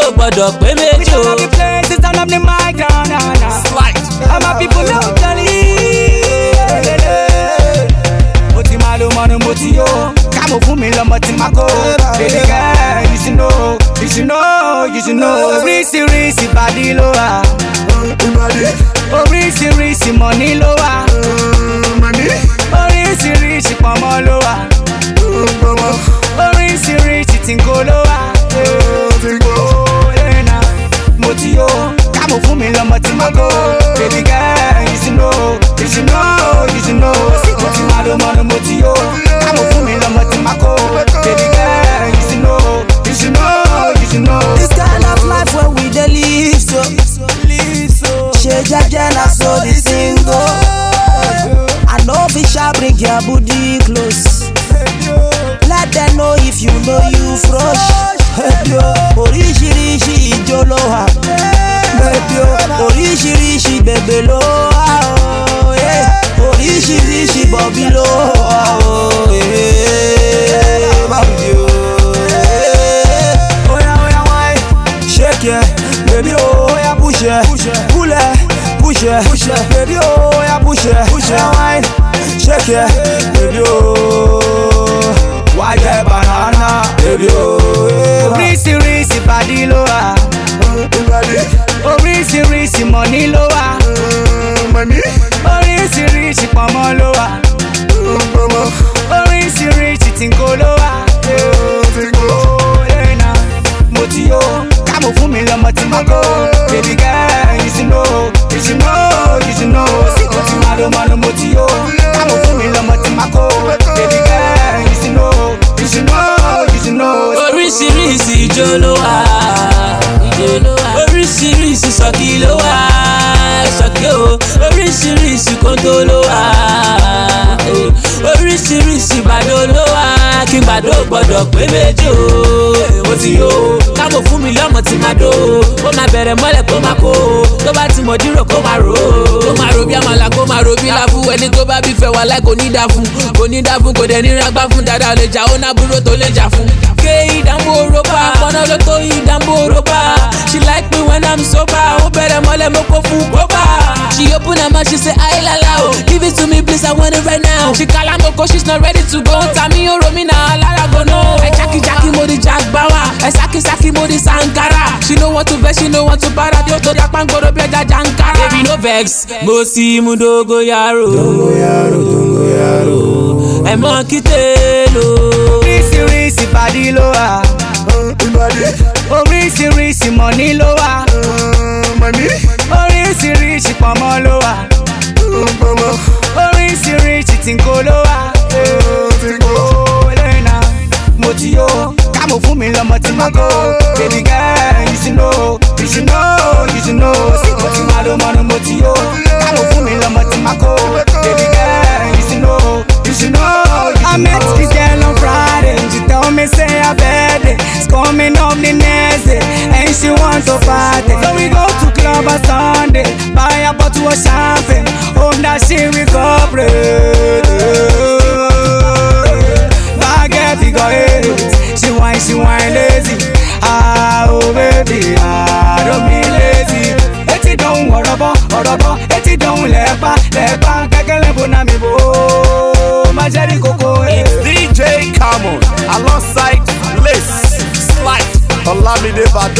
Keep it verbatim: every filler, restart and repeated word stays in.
gbọ́dọ̀ pé méjì o. We don't have the places, turn up the mic, nah, nah, nah. Slide. All my people know Jolly. Mo ti máa lo mọ́nu mo ti yó. Kámo fún mi lọ́mọ tí máa kó. Baby girl, you should know, you should know, you should know. Oríṣiríṣi bàdí ló wà. Oríṣiríṣi mọ̀ní ló wà. Oríṣiríṣi pọ̀nmọ́ ló wà. Oríṣiríṣi tìǹkó ló wà. Mo ti yó. Kámo fún mi lọ́mọ tí máa kó. Baby girl, you should know, you should know, you should know. Mo ti máa lo mọ́nu mo ti yó. Kámo fún mi lọ́mọ tí máa kó. Baby girl, you should know, you should know, you should know. This kind of life where we dey live so. Ṣe jẹ́jẹ́ na so the thing go. I know fish a bring your booty close. Let them know if you know you fresh. Oríṣiríṣi ijó ló wà. Oríṣiríṣi bèbè ló wà. Oríṣiríṣi bọ̀bí ló wà. Oya oya wine, shake it, baby oya push it, pull it, push it, baby oya push it, push it, wine, shake it, baby oh, why the banana, baby oh. Oríṣiríṣi bàdí ló wà. Oríṣiríṣi mọ̀ní ló wà. Oríṣiríṣi pọ̀nmọ́ ló wà. Oríṣiríṣi tìǹkó ló wà. Mo ti yó. Kámo fún mi lọ́mọ tí máa kó. Baby girl, you should know, you should know, you should know. Mo ti máa lo mọ́nu mo ti yó. Kámo fún mi lọ́mọ tí máa kó. Baby girl, you should know, you should know, you should know. Oríṣiríṣi ijó ló wà. Oríṣiríṣi sọ́kì ló wà. Sọ́kì o. Oríṣiríṣi kóńtó ló wà. Oríṣiríṣi bàdó ló wà. Kí bàdó gbọ́dọ̀ pé méjì o. Mo ti yó. Kámo fún mi lọ́mọ tí máa dó. Kó máa bẹ̀rẹ̀ mọ́lẹ̀ kó máa kó. Tó bá ti mọ̀ dírò kó máa rò. Kó máa ro bí àmàlà kó máa ro bí láfú. Ẹni tó bá bí fẹ́ wà láì kò ní dá fún. Kò ní dá fún kò dẹ̀ ní rágbá fún. Dáadáa lè jà ó ná búrò tó lè jà fún. Ké ìdánwò rọ́bà. Pọ́nà ló tó ìdánwò rọ́bà. She like me when I'm sober. Ó bẹ̀rẹ̀ mọ́lẹ̀ mo kó fún bọ́bà. She open her mouth, she say ayi lala o. Give it to me please, I want it right now. She kala moko, she's not ready to go. Tami oro mi na alara go no. I jackie jackie mo di jagbawa. I saki saki mo di sankara. She know what to vex, she know what to para. Dio to da pangoro bi eja jankara. Baby no vex, mo si mu dogo yaro. Dogo yaro, dogo yaro. E mo kitelo. Oríṣiríṣi bàdí ló wà. Oríṣiríṣi mọ̀ní ló wà. Oríṣiríṣi pọ̀nmọ́ ló wà. Oríṣiríṣi tìǹkó ló wà. Mo ti yó. Kámo fún mi lọ́mọ tí máa kó. Baby girl, you should know, you should know, you should know. Mo ti máa lo mọ́nu mo ti yó. Kámo fún mi lọ́mọ tí máa kó. Baby girl, you should know, you should know. I met this girl on Friday. She told me say her birthday is coming up the next day, and she wants to party. So we go to club on Sunday, buy a bottle of champagne. Home that she recovered. Baguette figure eight. She whine, she whine lazy. Ah, oh baby, ah, don't be lazy. Eti don't worobo, worobo. Eti don't lepa, lepa. Kekele bona mi bo. Majari koko. It's D J Camon alongside Lace Slide Olamide Bado.